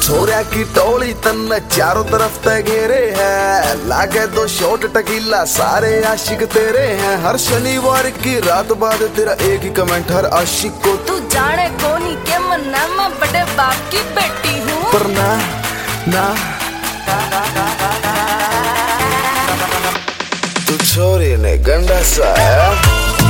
छोरिया की टोली तन्ने चारों तरफ ते घेरे है, लागे दो शॉट टकीला सारे आशिक तेरे हैं। हर शनिवार की रात बाद तेरा एक ही कमेंट हर आशिक को, तू जाने कोनी के मन्ना मैं बड़े बाप की बेटी हूँ। पर ना ना तू छोरी ने गंडा सा है।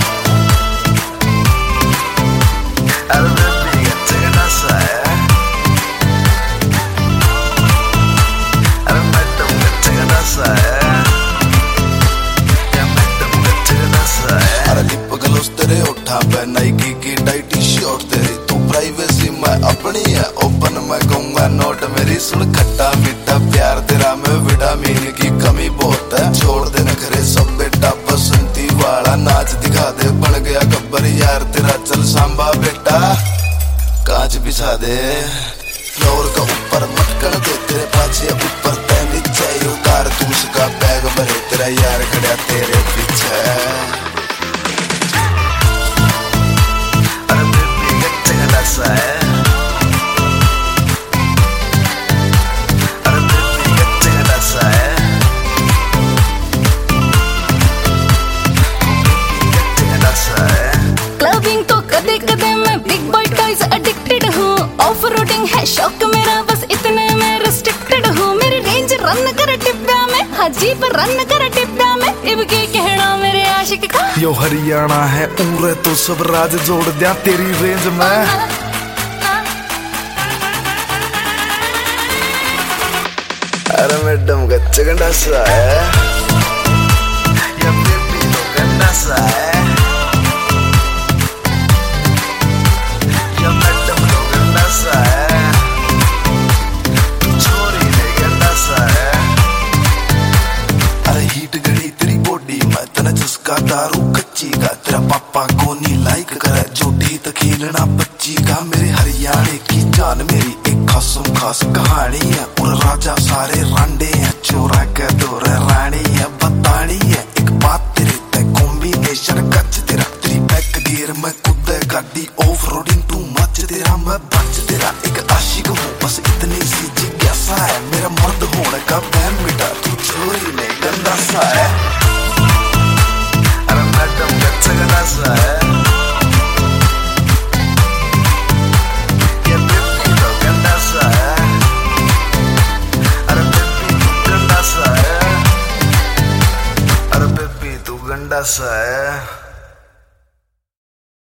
तेरे उठा पे नाइकी की टाइट शर्ट तेरी, तू प्राइवेसी मैं अपनी है ओपन मैं कहूंगा नोट मेरी। सुन खट्टा मीठा प्यार तेरा में विटामिन की कमी बहुत है। छोड़ दे नखरे सब बेटा बसंती वाला नाच दिखा दे, बन गया गब्बर यार तेरा चल सांबा बेटा। कांच बिछा दे फ्लोर का ऊपर मटकन दे तेरे पाछे ऊपर तय नीचे उतार तू उसका बैग भरे तेरा यार खड़ा तेरे पीछे। क्लबिंग तो कदे कदे मैं बिग बॉय टॉयज एडिक्टेड हूँ। ऑफ रोडिंग है शौक मेरा बस इतने में रिस्ट्रिक्टेड हूँ। मेरी रेंज रन कर टिप्पा में, हाँ जी पर रन कर टिप्पा में। इब के कहना मेरे आशिक का, यो हरियाणा है उरे तो सब राज जोड़ दिया तेरी रेंज में। अरे मैडम गच्चा गंडा सा है, या बेबी तो गंडा सा है, या मैडम तो गंडा सा है, छोरी ने गंडा सा है। अरे हीट गड़ी तेरी बॉडी में तना जिसका दारू कच्ची का, तेरा पापा को नहीं लाइक करे जोटी तो खेलना बच्ची का। मेरे हरियाणे की जान मेरी एक खासम खास कहानी है, और राजा सारे रांडे हैं चोरा के दौर रानी है। बतानी है एक बात तेरे ते कॉम्बिनेशन कच तेरा, तेरी बैक गियर में कूदे गाड़ी ऑफ रोडिंग टू मच तेरा। मैं बच तेरा एक आशिक हूँ बस इतनी सी जिज्ञासा है, मेरा मर्द होने का बैन मिटा तू छोरी ने गंदा सा है। अरे मैडम गच्चा गंदा सा है, गंडा सा है।